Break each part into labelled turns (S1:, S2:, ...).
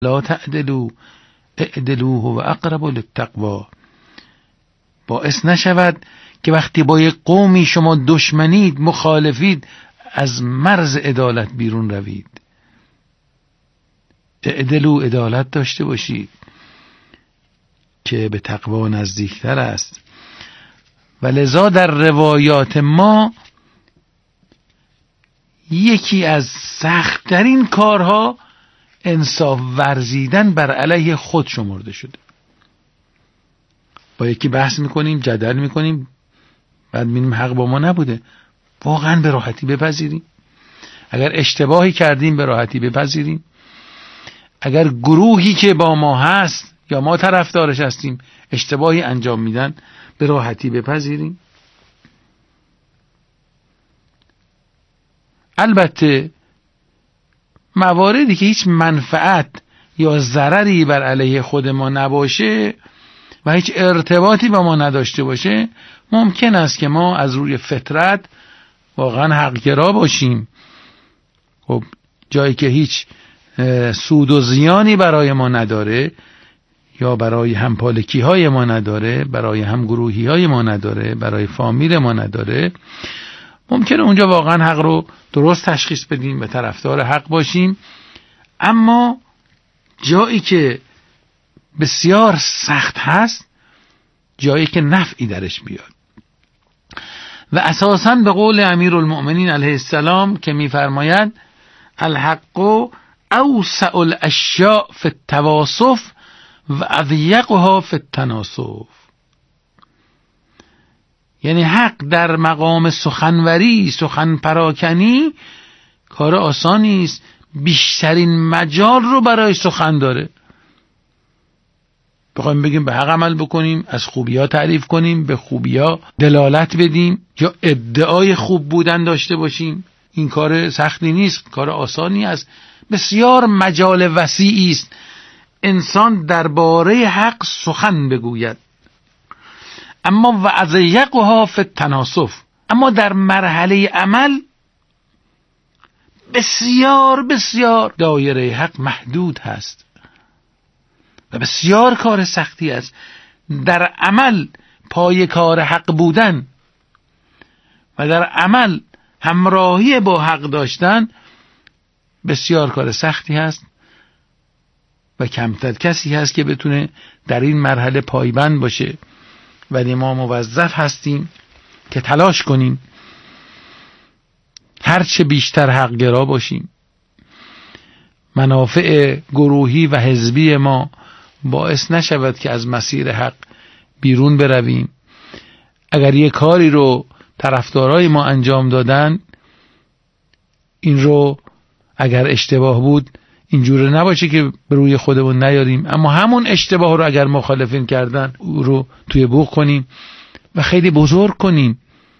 S1: لا تعدلوا اعدلوا هو اقرب للتقوی. باعث نشود که وقتی با یک قومی شما دشمنید، مخالفید، از مرز عدالت بیرون روید. اعدلوا، عدالت داشته باشید که به تقوا نزدیکتر است. و لذا در روایات ما یکی از سخت‌ترین کارها انصاف ورزیدن بر علیه خود شمرده شده. با یکی بحث میکنیم، جدل میکنیم، بعد میبینیم حق با ما نبوده، واقعا به راحتی بپذیریم. اگر اشتباهی کردیم به راحتی بپذیریم. اگر گروهی که با ما هست یا ما طرفدارش هستیم اشتباهی انجام میدن به راحتی بپذیریم. البته مواردی که هیچ منفعت یا ضرری بر علیه خود ما نباشه و هیچ ارتباطی با ما نداشته باشه، ممکن است که ما از روی فطرت واقعا حقگرا باشیم. خب جایی که هیچ سود و زیانی برای ما نداره یا برای همپالکی های ما نداره، برای همگروهی های ما نداره، برای فامیل ما نداره، ممکنه اونجا واقعا حق رو درست تشخیص بدیم و طرفدار حق باشیم. اما جایی که بسیار سخت هست، جایی که نفعی درش بیاد. و اساساً به قول امیرالمؤمنین علیه السلام که می‌فرماید الحق اوسع الاشیاء فی التواصف و اضیقها فی التناسف. یعنی حق در مقام سخنوری، سخن پراکنی کار آسانی است، بیشترین مجال رو برای سخن داره. بخوایم بگیم به حق عمل بکنیم، از خوبی‌ها تعریف کنیم، به خوبی‌ها دلالت بدیم یا ادعای خوب بودن داشته باشیم، این کار سختی نیست، کار آسانی است. بسیار مجال وسیعی است انسان درباره حق سخن بگوید. اما و اضیقها فی التناسف، اما در مرحله عمل بسیار بسیار دایره حق محدود هست و بسیار کار سختی است. در عمل پای کار حق بودن و در عمل همراهی با حق داشتن بسیار کار سختی هست و کمتر کسی هست که بتونه در این مرحله پایبند باشه. ولی ما موظف هستیم که تلاش کنیم هرچه بیشتر حق گرا باشیم. منافع گروهی و حزبی ما باعث نشود که از مسیر حق بیرون برویم. اگر یک کاری رو طرفدارای ما انجام دادن، این رو اگر اشتباه بود اینجوره نباشه که به روی خودمون نیاریم، اما همون اشتباه رو اگر مخالفین کردن او رو توی بوق کنیم و خیلی بزرگ کنیم.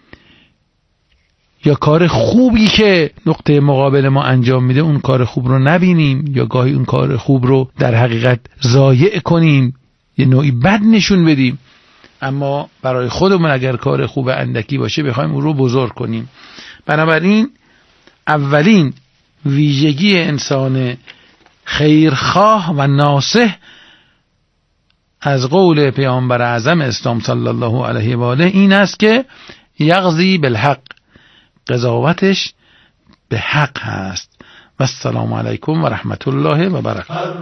S1: یا کار خوبی که نقطه مقابل ما انجام میده اون کار خوب رو نبینیم، یا گاهی اون کار خوب رو در حقیقت ضایع کنیم، یه نوعی بد نشون بدیم. اما برای خودمون اگر کار خوب اندکی باشه بخوایم اون رو بزرگ کنیم. بنابراین اولین ویژگی انسان خیرخواه و ناصح از قول پیامبر اعظم اسلام صلی الله علیه و آله این است که یقضی بالحق، قضاوتش به حق هست. و السلام علیکم و رحمت الله و برکاته.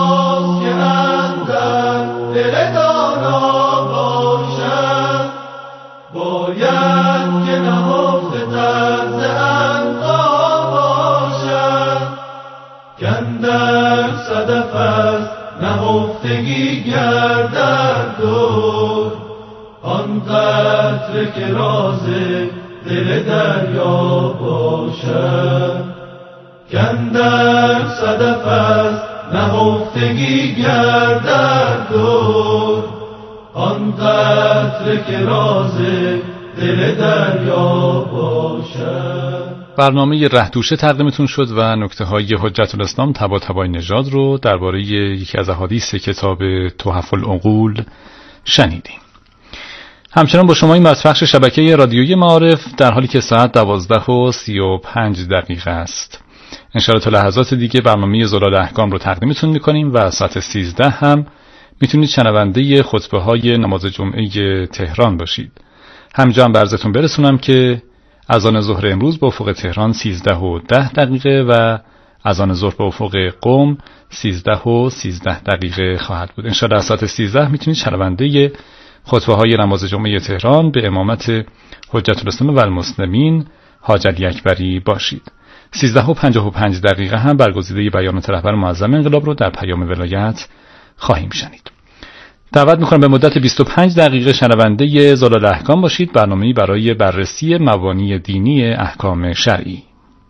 S1: باید که نهفته طرز انقا باشد، کندر صدف از نهفتگی گردد دور، آن قطره که راز دل دریا باشد. کندر صدف از نهفتگی گردد دور، آن قطره که راز دل دریا باشد.
S2: برنامه رهدوشه تقدیمتون شد و نکته های حجت الاسلام طباطبایی نژاد رو درباره یکی از احادیث کتاب تحف العقول شنیدیم. همچنان با شما این بخش شبکه رادیویی معارف در حالی که ساعت 12:35 است. انشاءالله تا لحظات دیگه برنامه زلال احکام رو تقدیمتون میکنیم و ساعت 13 هم میتونید شنونده خطبه های نماز جمعه تهران باشید. همینجا هم برزتون برسونم که اذان ظهر امروز به افق تهران 13:10 و اذان ظهر به افق قم 13:13 خواهد بود. انشاءالله ساعت 13 میتونید شنونده خطبه های نماز جمعه تهران به امامت حجت الاسلام و المسلمین حاج علی اکبری باشید. 13:55 هم برگزیده بیانات رهبر معظم انقلاب رو در پیام ولایت خواهیم شنید. دعوت میکنم به مدت 25 دقیقه شنونده زلال احکام باشید، برنامه‌ای برای بررسی مبانی دینی احکام شرعی.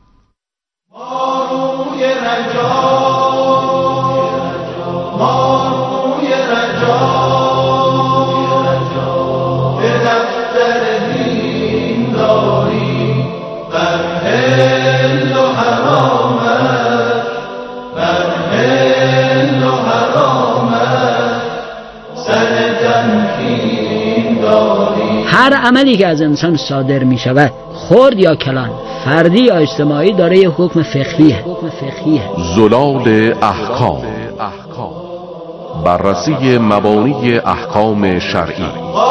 S3: هر عملی که از انسان صادر می شود، خرد یا کلان، فردی یا اجتماعی، داره یه حکم فقهیه.
S4: زلال احکام، بررسی مبانی احکام شرعی.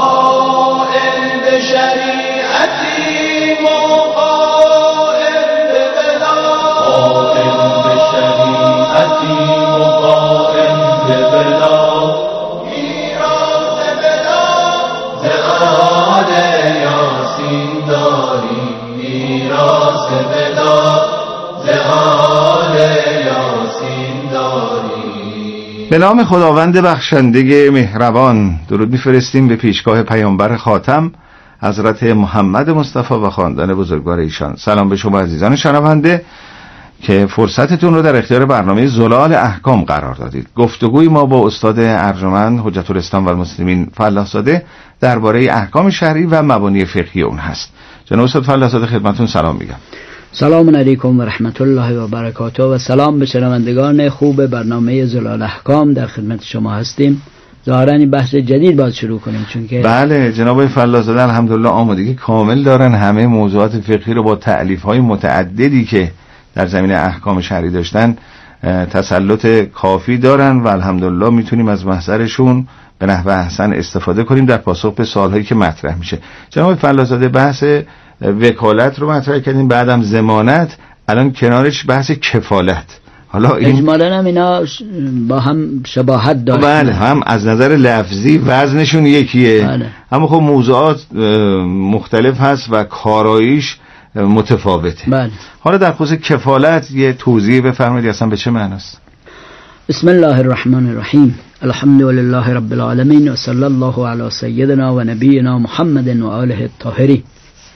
S5: به نام خداوند بخشنده مهربان، درود می‌فرستیم به پیشگاه پیامبر خاتم حضرت محمد مصطفی و خاندان بزرگوار ایشان. سلام به شما عزیزان شنونده که فرصتتون رو در اختیار برنامه زلال احکام قرار دادید. گفتگوی ما با استاد ارجمند حجت الاسلام و المسلمین فلاح‌زاده درباره احکام شرعی و مبانی فقهی اون هست. جناب استاد فلاح‌زاده خدمتتون سلام میگم.
S3: سلام علیکم و رحمت الله و برکاته و سلام به شنوندگان خوب برنامه زلال احکام. در خدمت شما هستیم. ظاهرا این بحث جدید باید شروع کنیم، چون که
S5: بله جناب فلاح‌زاده الحمدلله آمادگی کامل دارن، همه موضوعات فقهی رو با تألیف‌های متعددی که در زمینه احکام شرعی داشتن تسلط کافی دارن و الحمدلله میتونیم از محضرشون به نحو احسن استفاده کنیم در پاسخ به سوالهایی که مطرح میشه. جناب فلاح‌زاده بحث وکالت رو مطرح کردیم، بعدم ضمانت، الان کنارش بحث کفالت. حالا این
S3: اجمالاً هم اینا با هم شباهت دارن.
S5: بله، هم از نظر لفظی وزنشون یکیه، بله. اما خب موضوعات مختلف هست و کاراییش متفاوته.
S3: بله.
S5: حالا در خصوص کفالت یه توضیح بفرمایید اصلا به چه معناست؟
S3: بسم الله الرحمن الرحیم. الحمد لله رب العالمین و صلی الله علی سیدنا و نبینا محمد و آله الطاهرین.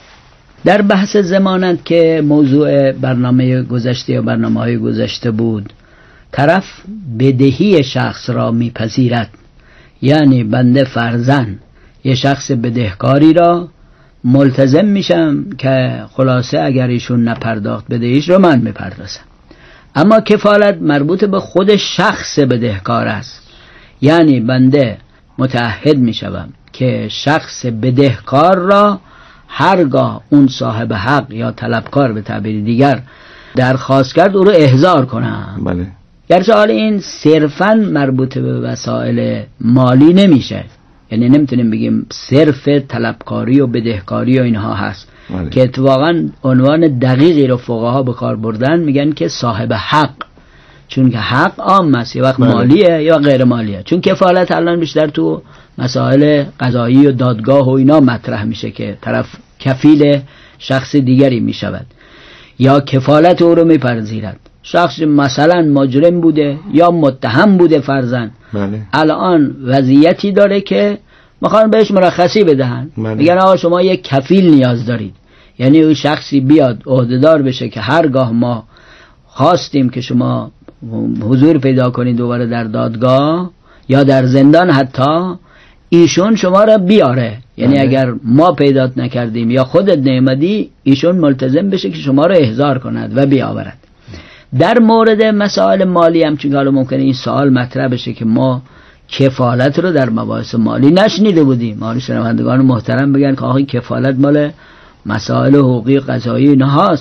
S3: در بحث ضمانت که موضوع برنامه گذشته یا برنامه‌های گذشته بود، طرف بدهی شخص را میپذیرد، یعنی بنده فرضاً یه شخص بدهکاری را ملتزم میشم که خلاصه اگر ایشون نپرداخت بدهیش رو من میپردازم. اما کفالت مربوط به خود شخص بدهکار است، یعنی بنده متعهد میشم که شخص بدهکار را هرگاه اون صاحب حق یا طلبکار به تعبیر دیگر درخواست کرد او رو احضار کنم.
S5: بله.
S3: گرچه حال این صرفاً مربوط به وسایل مالی نمیشه، یعنی نمیتونیم بگیم صرف طلبکاری و بدهکاری و اینها هست.
S5: بله.
S3: که اتفاقاً عنوان دقیقی رو فقها به کار بردن، میگن که صاحب حق، چون که حق عام است، یه وقت مالیه یا غیر مالیه. چون کفالت الان بیشتر تو مسائل قضایی و دادگاه و اینا مطرح میشه که طرف کفیل شخص دیگری میشود یا کفالت او رو میپذیرد. شخص مثلا مجرم بوده یا متهم بوده فرضاً،
S5: بله.
S3: الان وضعیتی داره که میخوان بهش مرخصی بدهن،
S5: بله.
S3: میگن آقا شما یک کفیل نیاز دارید، یعنی اون شخصی بیاد عهدهدار بشه که هرگاه ما خواستیم که شما حضور پیدا کنید دوباره در دادگاه یا در زندان، حتی ایشون شما را بیاره. یعنی اگر ما پیدات نکردیم یا خودت نیامدی، ایشون ملتزم بشه که شما را احضار کند و بیاورد. در مورد مسائل مالی هم چون حالا ممکنه این سوال مطرح بشه که ما کفالت رو در مباحث مالی نشنیده بودیم، ما شنوندگان محترم بگن که آخه کفالت مال مسائل حقوقی قضایی اینهاست.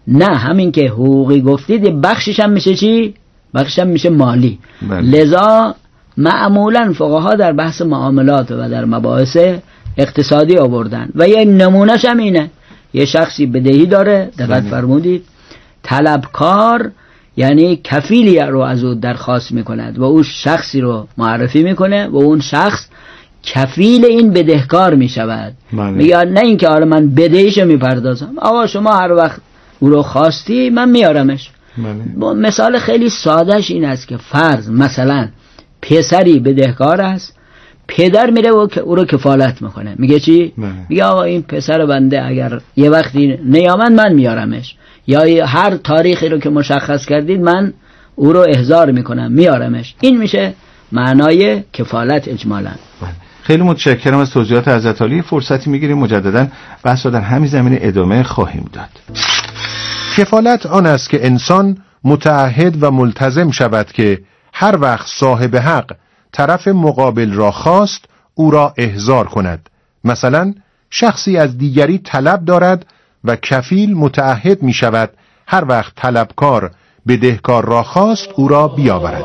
S3: نه همین که حقوقی گفتید بخشش هم میشه چی؟ بخشش هم میشه مالی. لذا معمولا فقها در بحث معاملات و در مباحث اقتصادی آوردن و یه نمونهش هم اینه. یه شخصی بدهی داره، دقت فرمودید، طلبکار یعنی کفیلی رو از او درخواست میکند و اون شخصی رو معرفی میکنه و اون شخص کفیل این بدهکار میشود. میگه نه اینکه حالا من بدهیشو میپردازم، آقا شما هر وقت او رو خواستی من میارمش. مثال خیلی سادهش این است که فرض مثلا پسری بدهکار است، پدر میره و او رو کفالت میکنه. میگه چی؟ میگه آقا این پسر بنده اگر یه وقتی نیامد من میارمش، یا هر تاریخی رو که مشخص کردید من او رو احضار میکنم میارمش. این میشه معنای کفالت اجمالاً.
S5: خیلی متشکرم از توضیحات حضرت عالی. فرصتی میگیریم مجددا بحث رو در همین زمینه ادامه خواهیم داد.
S6: کفالت آن است که انسان متعهد و ملتزم شود که هر وقت صاحب حق طرف مقابل را خواست او را احضار کند. مثلا شخصی از دیگری طلب دارد و کفیل متعهد می شود هر وقت طلبکار بدهکار را خواست او را بیاورد.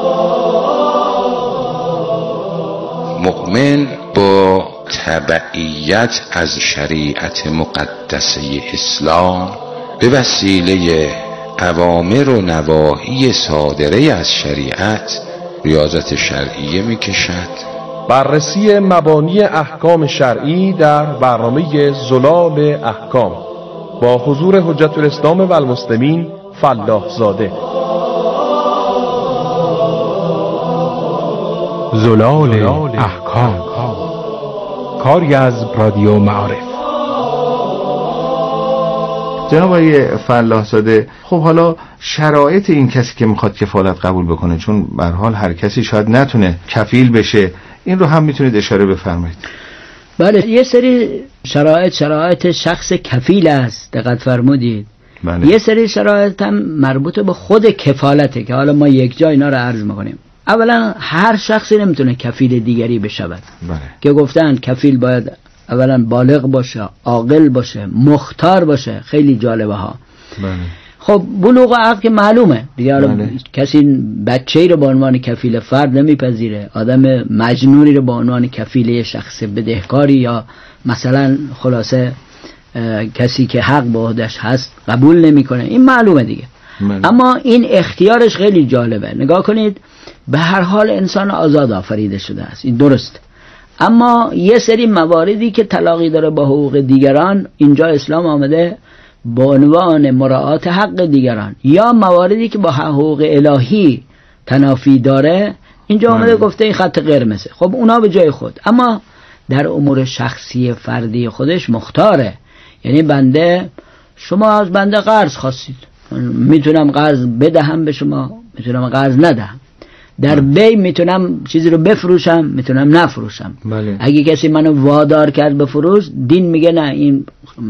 S7: مؤمن با تبعیت از شریعت مقدسه اسلام به وسیله اوامر و نواهی صادره از شریعت ریاضت شرعیه می کشد.
S8: بررسی مبانی احکام شرعی در برنامه زلال احکام با حضور حجت الاسلام و المسلمین فلاح زاده.
S6: زلال احکام، کاری از رادیو معارف.
S5: جناب آقای فلاح زاده، خب حالا شرایط این کسی که میخواد کفالت قبول بکنه، چون به هر حال هر کسی شاید نتونه کفیل بشه، این رو هم میتونید اشاره بفرمایید؟
S3: بله، یه سری شرایط شخص کفیل است، دقت فرمودید.
S5: بله.
S3: یه سری شرایط هم مربوط به خود کفالته که حالا ما یک جا اینا رو عرض میکنیم. اولا هر شخصی نمیتونه کفیل دیگری بشود.
S5: بله.
S3: که گفتن کفیل باید اولا بالغ باشه، عاقل باشه، مختار باشه. خیلی جالبه ها.
S5: بله.
S3: خب بلوغ عقل که معلومه دیگه.
S5: بله.
S3: کسی بچه‌ای رو به عنوان کفیل فرد نمیپذیره، آدم مجنونی رو به عنوان کفیل شخص بدهکاری یا مثلا خلاصه کسی که حق به عهده‌اش هست قبول نمیکنه. این معلومه دیگه.
S5: بله.
S3: اما این اختیارش خیلی جالبه. نگاه کنید، به هر حال انسان آزاد آفریده شده است، این درست. اما یه سری مواردی که تلاقی داره با حقوق دیگران، اینجا اسلام آمده با عنوان مراعات حق دیگران، یا مواردی که با حقوق الهی تنافی داره، اینجا آمده گفته این خط قرمزه. خب اونا به جای خود، اما در امور شخصی فردی خودش مختاره. یعنی بنده، شما از بنده قرض خواستید، میتونم قرض بدهم به شما، میتونم قرض ندهم. در بی میتونم چیزی رو بفروشم، میتونم نفروشم.
S5: بله.
S3: اگه کسی منو وادار کرد بفروش، دین میگه نه، این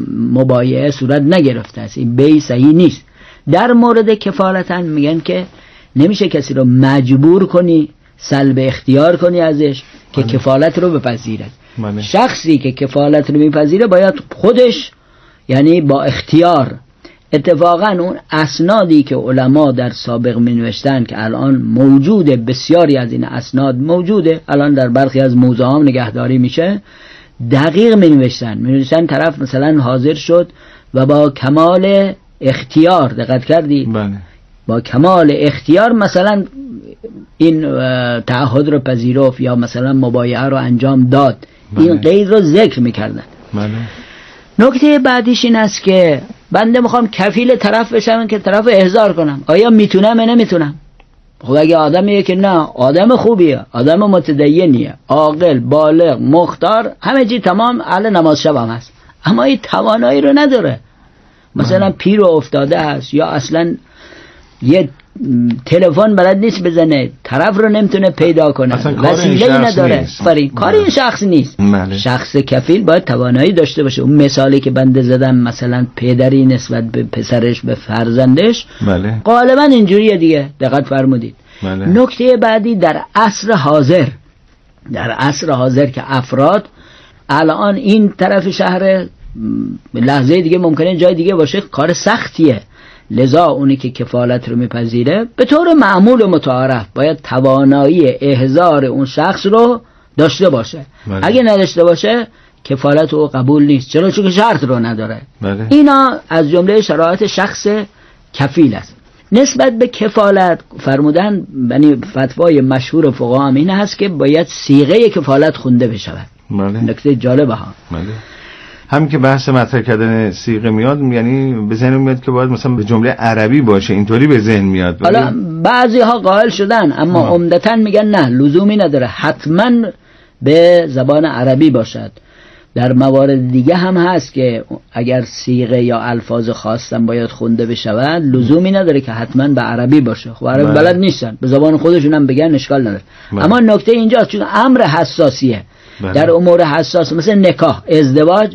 S3: مبایعه صورت نگرفته است، این بی صحیح نیست. در مورد کفالتن میگن که نمیشه کسی رو مجبور کنی، سلب اختیار کنی ازش که کفالت رو بپذیرد. شخصی که کفالت رو میپذیره باید خودش، یعنی با اختیار. اتفاقا اون اسنادی که علما در سابق می نوشتن که الان موجوده، بسیاری از این اسناد موجوده، الان در برخی از موزه ها نگهداری میشه، دقیق می نوشتن طرف مثلا حاضر شد و با کمال اختیار، دقت کردی؟
S5: بله.
S3: با کمال اختیار مثلا این تعهد رو پذیرفت یا مثلا مبایعه رو انجام داد.
S5: بله.
S3: این قید رو ذکر میکردن.
S5: بله.
S3: نکته بعدیش این است که بنده میخوام کفیل طرف بشم که طرف احضار کنم، آیا میتونم یا نمیتونم؟ خب اگه آدمیه که نه، آدم خوبیه، آدم متدینیه، عاقل، بالغ، مختار، همه چی تمام، اهل نماز شب هم هست، اما این توانایی رو نداره، مثلا پیر و افتاده هست، یا اصلا یه تلفن بلد نیست بزنه، طرف رو نمیتونه پیدا کنه، وسیله نداره، کار این شخص نیست.
S5: بله.
S3: شخص کفیل باید توانایی داشته باشه. اون مثالی که بنده زدم، مثلا پدری نسبت به پسرش، به فرزندش،
S5: بله.
S3: غالبا اینجوریه دیگه، دقت فرمودید.
S5: بله.
S3: نکته بعدی، در عصر حاضر که افراد الان این طرف شهر لحظه دیگه ممکنه جای دیگه باشه، کار سختیه. لذا اونی که کفالت رو میپذیره به طور معمول و متعارف باید توانایی احضار اون شخص رو داشته باشه. اگه نداشته باشه کفالت او قبول نیست. چرا؟ چون شرط رو نداره. اینا از جمله شرایط شخص کفیل است. نسبت به کفالت فرمودن، یعنی فتوای مشهور فقها هم این هست که باید صیغه کفالت خونده بشود. نکته جالبه ها.
S5: همین که بحث مطرح کردن صیغه میاد، یعنی به ذهن میاد که باید مثلا به جمله عربی باشه، اینطوری به ذهن میاد.
S3: حالا بعضی ها قائل شدن، اما عمدتاً میگن نه، لزومی نداره، حتما به زبان عربی باشد. در موارد دیگه هم هست که اگر صیغه یا الفاظ خاصم باید خونده بشود، لزومی نداره که حتما به عربی باشه. خب عربی بلد نیستن، به زبان خودشون هم بگن اشکال نداره. اما نکته اینجاست چون امر حساسیه. در امور حساس مثل نکاح، ازدواج،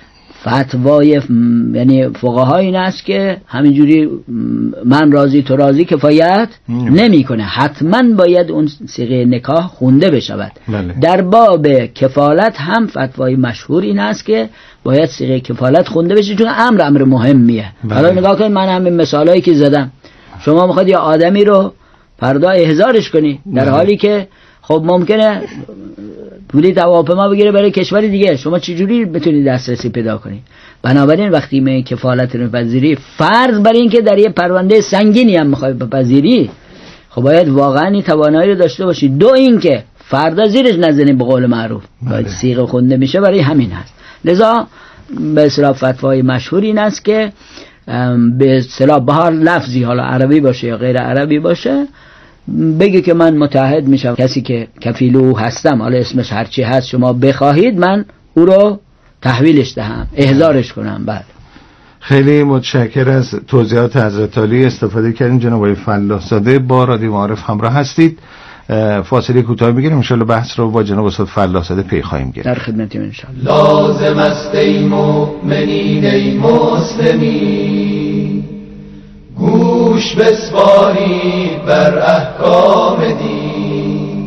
S3: فتوای یعنی فقهای این است که همینجوری من راضی تو راضی کفایت نمیکنه، حتما باید اون صیغه نکاح خونده بشود. در باب کفالت هم فتوای مشهور این است که باید صیغه کفالت خونده بشه، چون امر مهمیه. حالا نگاه کنید، من همین مثالایی که زدم، شما میخواد یه آدمی رو فردا احضارش کنی، در حالی که خب ممکنه پولی هواپیما بگیره برای کشور دیگه، شما چجوری بتونید دسترسی پیدا کنید؟ بنابراین وقتی می کفالت رو بپذیری، فرض بر این که در یه پرونده سنگینی هم میخوای بپذیری، خب باید واقعا این توانایی رو داشته باشی. دو این که فردا زیرش نزنی به قول معروف، باید صیغه خونده میشه، برای همین هست. لذا به اصطلاح فتوای مشهور این است که به اصطلاح به هر لفظی، حالا عربی باشه یا غیر عربی باشه، بگه که من متعهد میشم کسی که کفیل او هستم، حالا اسمش هرچی هست شما بخواهید، من او رو تحویلش دهم، احضارش کنم. بعد
S5: خیلی متشکر از توضیحات حضرت عالی استفاده کردیم. جناب آقای فلاح زاده با رادیو معارف همراه هستید. فاصله کوتاه میگیریم، ان شاءالله بحث رو با جناب استاد فلاح زاده پی خواهیم گرفت.
S3: در خدمتیم ان شاءالله.
S9: لازم است ای مؤمنین ای مسلمین، گوش بسپارید بر احکام دین.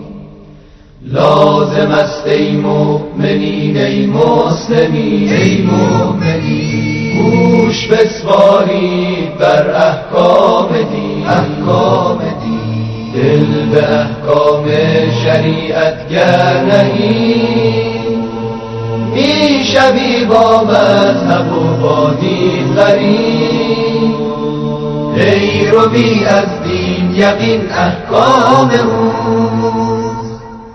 S9: لازم است ای مؤمنین ای مسلمین، ای مؤمنین، گوش بسپارید بر احکام دین. احکام دین، دل به احکام شریعت گر نهید، می شوی با مذهب و با دین غریب. ای رو بی از دین یقین احکام اوست،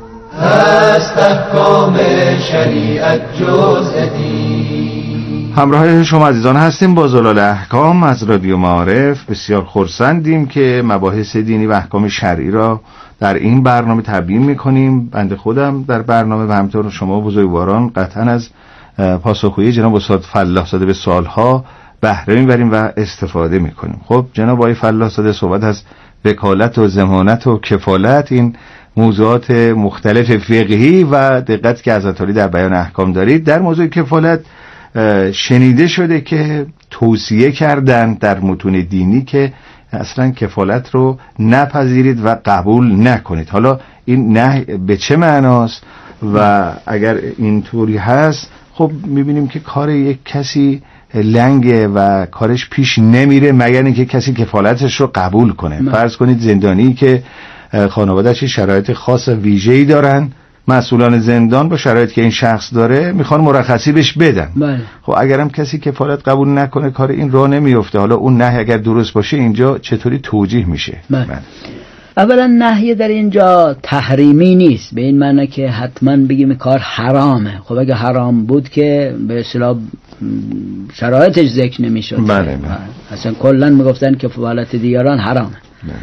S9: هست احکام شریعت جز دین.
S5: همراه شما عزیزان هستیم با زلال احکام از رادیو معارف. بسیار خرسندیم که مباحث دینی و احکام شرعی را در این برنامه تبیین میکنیم. بنده خودم در برنامه و همینطور شما بزرگواران قطعا از پاسخگویی جناب استاد فلاح زاده به سوالها بهره میبریم و استفاده میکنیم. خب جناب آقای فلاح زاده صحبت از وکالت و ضمانت و کفالت، این موضوعات مختلف فقهی و دقت که حضرت عالی در بیان احکام دارید. در موضوع کفالت شنیده شده که توصیه کردن در متون دینی که اصلا کفالت رو نپذیرید و قبول نکنید. حالا این نه به چه معناست؟ و اگر اینطوری هست خب میبینیم که کار یک کسی لنگه و کارش پیش نمیره مگر اینکه کسی کفالتش رو قبول کنه. فرض کنید زندانی که خانواده‌اش شرایط خاص و ویژه‌ای دارن، مسئولان زندان با شرایطی که این شخص داره میخوان مرخصی بهش بدن. خب اگرم کسی کفالت قبول نکنه کار این راه نمیفته. حالا اون نهی اگر درست باشه اینجا چطوری توجیه میشه؟
S3: اولا نهی در اینجا تحریمی نیست، به این معنی که حتما بگیم کار حرامه. خب اگه حرام بود که به اصطلاح شرایطش ذکر نمیشد. اصلا کلا میگفتن که کفالت دیگران حرامه.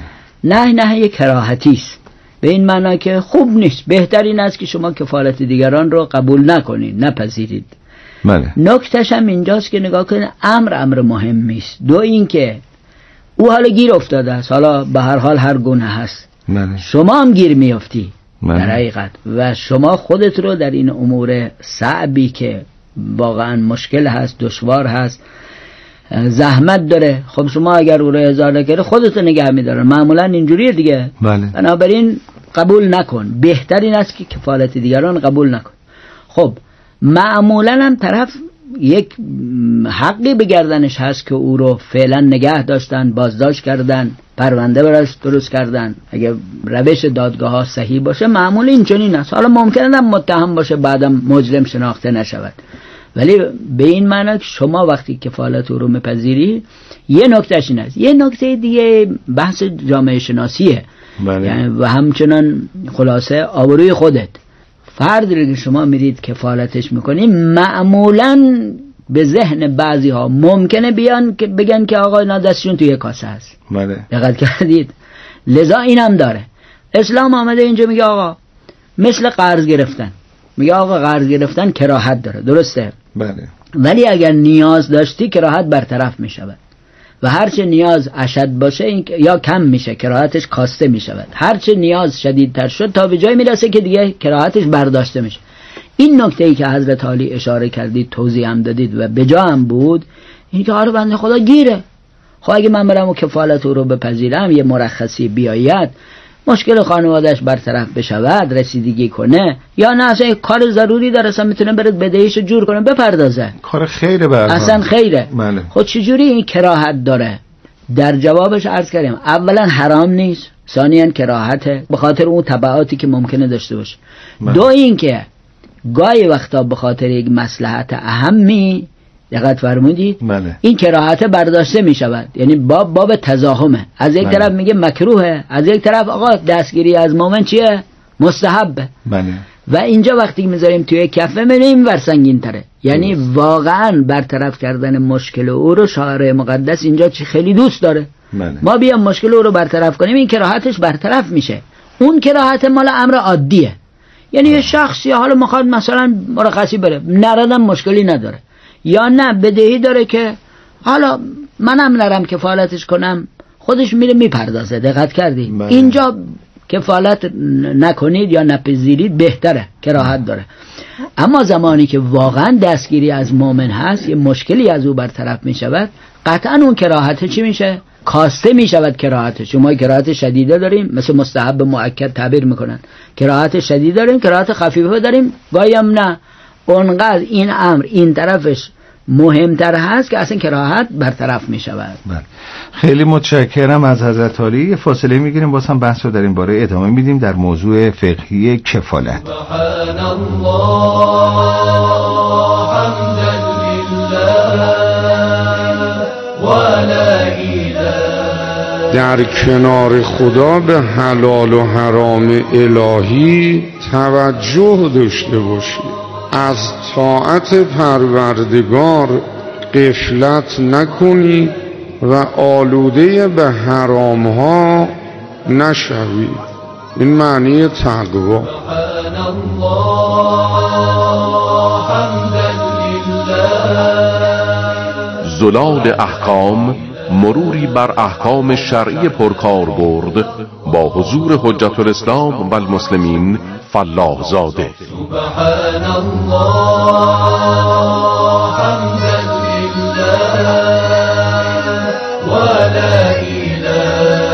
S3: نهی کراهتی است، به این معنی که خوب نیست، بهترین است که شما کفالت دیگران رو قبول نکنید، نپذیرید. نکتهش هم اینجاست که نگاه کنید امر مهمی است. دو این که او حالا گیر افتاده است، حالا به هر حال هر گونه هست، شما هم گیر میافتی در حقیقت و شما خودت رو در این امور صعبی که واقعا مشکل هست، دشوار هست، زحمت داره، خب شما اگر او رو احضار نکردی خودت نگه می‌داره، معمولا اینجوریه دیگه. بنابراین قبول نکن، بهترین است که کفالت دیگران قبول نکن. خب معمولا هم طرف یک حقی به گردنش هست که او رو فعلا نگه داشتن، بازداشت کردن، پرونده براش درست کردن. اگه روش دادگاه ها صحیح باشه معمول اینچنین است. حالا ممکنه متهم باشه بعدم مجرم شناخته نشود، ولی به این معنی که شما وقتی کفالت او رو میپذیری، یه نکتهش این است. یه نکته دیگه بحث جامعه شناسیه، یعنی و همچنان خلاصه آبروی خودت. فردی که شما میرید کفالتش میکنی، معمولاً به ذهن بعضی ها ممکنه بیان که بگن که آقا اینا دستشون توی کاسه هست.
S5: بله.
S3: دقت کردید؟ لذا اینم داره. اسلام آمده اینجا میگه آقا مثل قرض گرفتن، میگه آقا قرض گرفتن کراهت داره، درسته؟
S5: بله.
S3: ولی اگر نیاز داشتی کراهت برطرف میشود و هرچه نیاز اشد باشه این یا کم میشه، کراهتش کاسته میشود. هرچه نیاز شدیدتر شد تا به جای میرسه که دیگه کراهتش برداشته میشه. این نکته‌ای که حضرت علی اشاره کردید، توضیح هم دادید و به جا هم بود، این که آره بنده خدا گیره. خب اگه من برم و کفالت او رو بپذیرم، یه مرخصی بیاید، مشکل خانوادهش برطرف بشود، رسیدگی کنه، یا نه اصلا کار ضروری داره، اصلا میتونه بره بدهیشو جور کنه بپردازه،
S5: کار خیره برام،
S3: اصلا خیره.
S5: بله.
S3: خب چجوری این کراهت داره؟ در جوابش عرض کردیم اولا حرام نیست، ثانیاً کراهته به خاطر اون تبعاتی که ممکنه داشته باشه.
S5: بله.
S3: دو این که گاهی وقتا به خاطر یک مصلحت اهمی، دقت فرمودید،
S5: بله.
S3: این کراهت برداشته می شود، یعنی باب تزاحمه. از یک طرف میگه مکروهه، از یک طرف آقا دستگیری از مومن چیه؟ مستحبه.
S5: بله.
S3: و اینجا وقتی میذاریم توی کفه میریم ور سنگین تره، یعنی واقعا برطرف کردن مشکل او رو شارع مقدس اینجا خیلی دوست داره.
S5: بله.
S3: ما بیام مشکل او رو برطرف کنیم، این کراهتش برطرف میشه. اون کراهت مال امر عادیه، یعنی یه شخصی حالا میخواد مثلا مرخصی بره، نردم مشکلی نداره، یا نه بدهی داره که حالا منم نرم کفالتش کنم، خودش میره میپردازه. دقت کردی؟ اینجا کفالت نکنید یا نپذیرید بهتره، کراهت داره. اما زمانی که واقعا دستگیری از مومن هست، یه مشکلی از او برطرف میشود، قطعا اون کراهت چی میشه؟ کاسته میشود کراهت. شما کراهت شدیده داریم، مثل مستحب مؤکد تعبیر میکنن، کراهت شدید داریم، کراهت خفیفه داریم، گاهی هم نه. اونقدر این امر این طرفش مهمتر هست که اصلا کراهت برطرف میشود.
S5: خیلی متشکرم از حضرت علی. فاصله میگیریم، باز هم بحث رو در این باره ادامه میدیم در موضوع فقهی کفالت.
S9: سبحان الله حمدا لله و لا اله.
S7: در کنار خدا به حلال و حرام الهی توجه داشته باشید، از طاعت پروردگار غفلت نکنید و آلوده به حرام ها نشوید. این معنی تقوا.
S4: زلال احکام، مروری بر احکام شرعی پرکاربرد با حضور حجت الاسلام و المسلمین فلاح زاده.
S9: سبحان الله حمدا لله و لا اله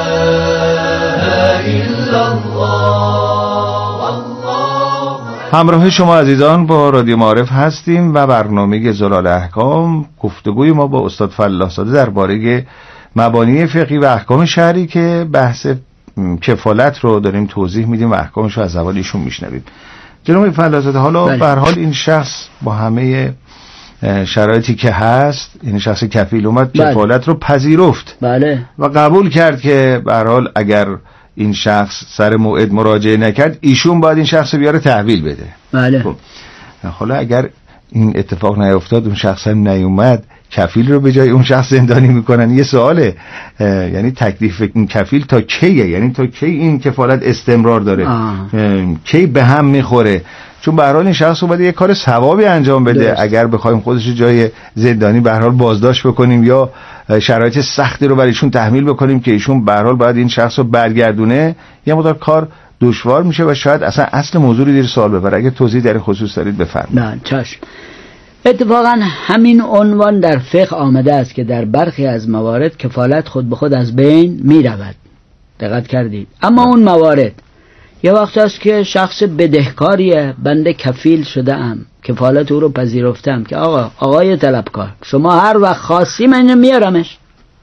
S9: الا الله.
S5: همراه شما عزیزان با رادیو معارف هستیم و برنامه زلال احکام. گفتگوی ما با استاد فلاح زاده درباره مبانی فقهی و احکام شرعی که بحث کفالت رو داریم توضیح میدیم و احکامش رو از زبان ایشون میشنویم. جناب فلاح زاده، حالا به هر حال این شخص با همه شرایطی که هست، این شخص کفیل اومد کفالت رو پذیرفت و قبول کرد که به هر حال اگر این شخص سر موعد مراجعه نکرد، ایشون باید این شخص بیاره تحویل بده. خب حالا اگر این اتفاق نیفتاد، اون شخص هم نیومد، کفیل رو به جای اون شخص زندانی میکنن. یه سواله، یعنی تکلیف این کفیل تا کیه؟ یعنی تا کی این کفالت استمرار داره؟ کی به هم میخوره؟ چون به هر حال این شخص باید یه کار ثوابی انجام بده. درست. اگر بخوایم خودش جای زندانی به هر حال بازداشت بکنیم یا شرایط سختی رو برایشون تحمیل بکنیم که ایشون به هر حال باید این شخص رو برگردونه، یه مقدار کار دشوار میشه و شاید اصلا اصل موضوع رو زیر سوال ببره. اگه توضیح در خصوص دارید بفرمایید.
S3: نه چشم. اتفاقا همین عنوان در فقه آمده است که در برخی از موارد کفالت خود به خود از بین می رود. دقت کردید؟ اما اون موارد یه وقت هست که شخص بدهکاریه، بنده کفیل شده ام، کفالت او رو پذیرفتم که آقای طلبکار شما هر وقت خواستی من اینو میارمش.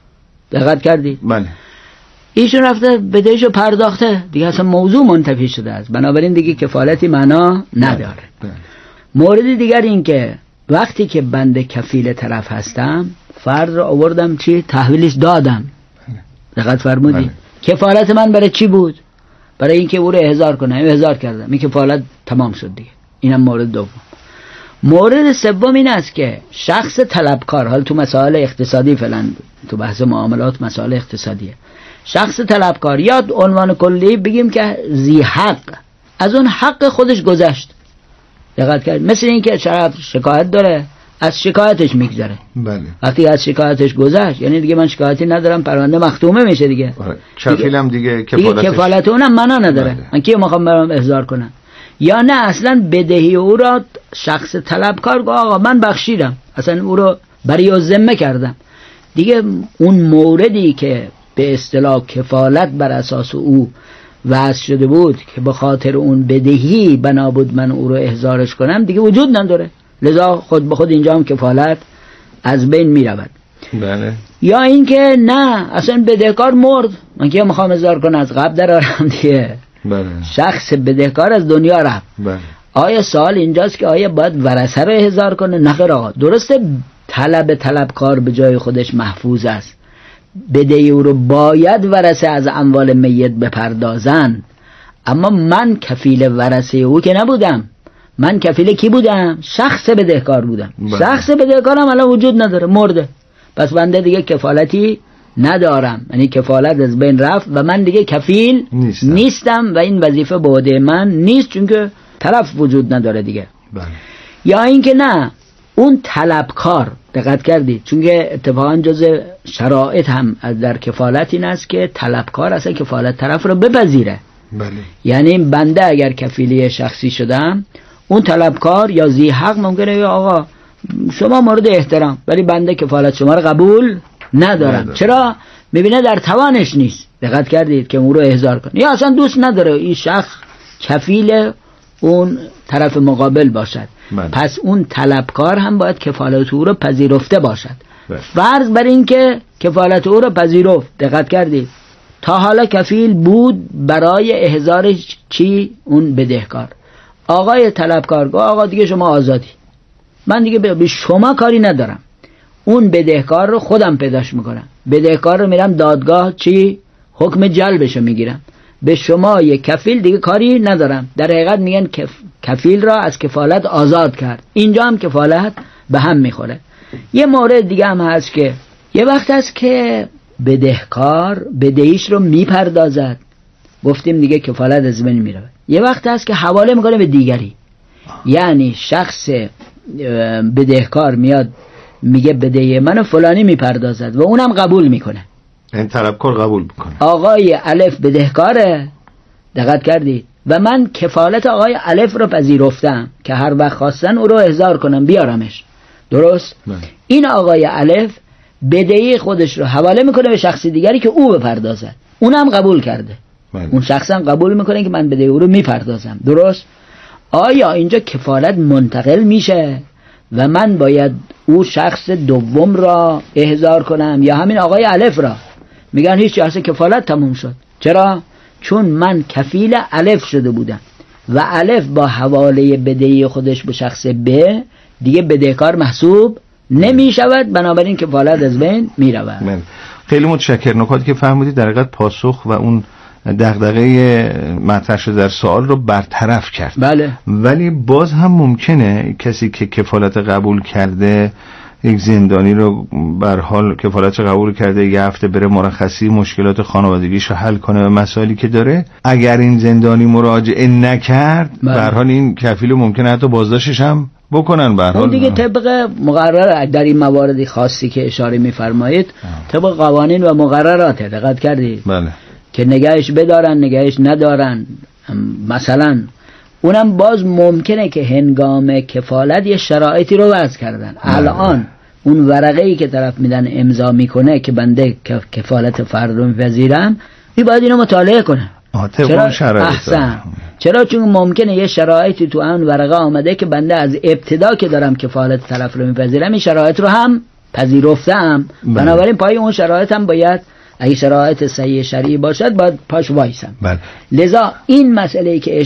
S3: دقت کردید؟
S5: بله.
S3: ایشون رفته بدهشو پرداخته، دیگه اصلا موضوع منتفی شده است، بنابراین دیگه کفالتی معنا نداره.
S5: بله.
S3: مورد دیگر این که وقتی که بنده کفیل طرف هستم، فرد رو آوردم چی؟ تحویلش دادم. دقت فرمودید؟
S5: بله.
S3: کفالت من برای چی بود؟ برای اینکه او رو احضار کنم، احضار کردم، این کفالت تمام شد دیگه. اینم مورد دوم. مورد سوم این است که شخص طلبکار، حال تو مسائل اقتصادی فعلا تو بحث معاملات مسائل اقتصادیه، شخص طلبکار یا عنوان کلی بگیم که ذی حق از اون حق خودش گذشت. دقت کرد؟ مثل این که طرف شکایت داره، از شکایتش میگذره.
S5: بله.
S3: وقتی از شکایتش گذشت یعنی دیگه من شکایتی ندارم، پرونده مختومه میشه دیگه.
S5: کفیلم دیگه
S3: کفالت اونم معنا نداره.
S5: بله.
S3: من کیو میخوام برام احضار کنم؟ یا نه اصلا بدهی او را شخص طلبکار گفت آقا من بخشیدم، اصلا او رو برای ذمه کردم. دیگه اون موردی که به اصطلاح کفالت بر اساس او وضع شده بود که به خاطر اون بدهی بنا بود من او رو احضارش کنم دیگه وجود نداره، لذا خود به خود اینجا هم کفالت از بین می رود.
S5: بله.
S3: یا اینکه نه اصلا بدهکار مرد، من که میخوام احضار کنم از قبل درارم دیگه.
S5: بله.
S3: شخص بدهکار از دنیا رفت.
S5: بله.
S3: آیا سوال اینجاست که آیا باید ورثه رو احضار کنه؟ نه خیر آقا، درسته طلبکار به جای خودش محفوظ است، بدهی او رو باید ورثه از اموال میت بپردازن، اما من کفیل ورثه او که نبودم، من کفیل کی بودم؟ شخص بدهکار بودم.
S5: بله.
S3: شخص بدهکارم الان وجود نداره، مرده، پس بنده دیگه کفالتی ندارم، یعنی کفالت از بین رفت و من دیگه کفیل نیستم و این وظیفه به عهده من نیست، چون که طرف وجود نداره دیگه.
S5: بله.
S3: یا اینکه نه اون طلبکار، دقت کردید، چون که اتفاقا جز شرایط هم در کفالت این است که طلبکار اصلا کفالت طرف رو بپذیره.
S5: بله.
S3: یعنی بنده اگر کفیلی شخصی شدم، اون طلبکار یا ذی حق ممکنه یا آقا شما مورد احترام ولی بنده کفالت شما رو قبول ندارم. چرا؟ میبینه در توانش نیست. دقت کردید که اون رو احضار کنه، یا اصلا دوست نداره این شخص کفیل اون طرف مقابل باشد. پس اون طلبکار هم باید کفالت او رو پذیرفته باشد. فرض بر این که کفالت او رو پذیرفت، دقت کردید، تا حالا کفیل بود برای احضار چی؟ اون بدهکار. آقای طلبکار گفت آقا دیگه شما آزادی، من دیگه به شما کاری ندارم، اون بدهکار رو خودم پیداش میکنم، بدهکار رو میرم دادگاه چی؟ حکم جلبشو میگیرم، به شما یک کفیل دیگه کاری ندارم. در حقیقت میگن کفیل را از کفالت آزاد کرد. اینجا هم کفالت به هم میخوره. یه مورد دیگه هم هست که یه وقت هست که بدهکار بدهیش رو میپردازد، گفتیم دیگه کفالت از بین میره. یه وقت هست که حواله میکنه به دیگری، یعنی شخص بدهکار میاد میگه بدهی منو فلانی میپردازد و اونم قبول میکنه،
S5: این طلبکار قبول میکنه.
S3: آقای الف بدهکاره، دقت کردید، و من کفالت آقای الف رو پذیرفتم که هر وقت خواستن او رو احضار کنم بیارمش، درست؟ این آقای الف بدهی خودش رو حواله میکنه به شخص دیگری که او بپردازد، اونم قبول کرده. اون شخص هم قبول میکنه که من بدهی او رو میپردازم، درست؟ آیا اینجا کفالت منتقل میشه و من باید او شخص دوم را احضار کنم یا همین آقای الف را؟ میگن هیچ، اصلا کفالت تموم شد. چرا؟ چون من کفیل الف شده بودم و الف با حواله بدهی خودش به شخص ب دیگه بدهکار محسوب نمی شود، بنابراین کفالت از بین می رود.
S5: خیلی متشکرم. نکاتی که فهمیدید در حقیقت پاسخ و اون دغدغه مطرح شده در سوال رو برطرف کرد.
S3: بله.
S5: ولی باز هم ممکنه کسی که کفالت قبول کرده، یک زندانی رو به هر حال کفالت قبول کرده، یه هفته بره مرخصی مشکلات خانوادگیشو حل کنه و مسائلی که داره، اگر این زندانی مراجعه نکرد به هر حال این کفیل ممکنه حتی بازداشتش هم بکنن. به هر حال
S3: دیگه طبق مقرر در این مواردی خاصی که اشاره می‌فرمایید طبق قوانین و مقررات دقت کردید.
S5: بله.
S3: که نگهش بدارن نگهش ندارن، مثلا اونم باز ممکنه که هنگام کفالت یه شرایطی رو وضع کردن. الان اون ورقه‌ای که طرف میدن امضا میکنه که بنده کفالت فرد رو میپذیرم، باید اینو مطالعه کنه.
S5: طبق شرایط.
S3: احسن. چرا؟ چون ممکنه یه شرایطی تو اون ورقه آمده که بنده از ابتدا که دارم کفالت طرف رو میپذیرم این شرایط رو هم پذیرفتم، بنابراین پای اون شرایط هم باید اگه شرایط صحیح شرعی باشد باید پاش وایسم.
S5: بله.
S3: لذا این مسئله که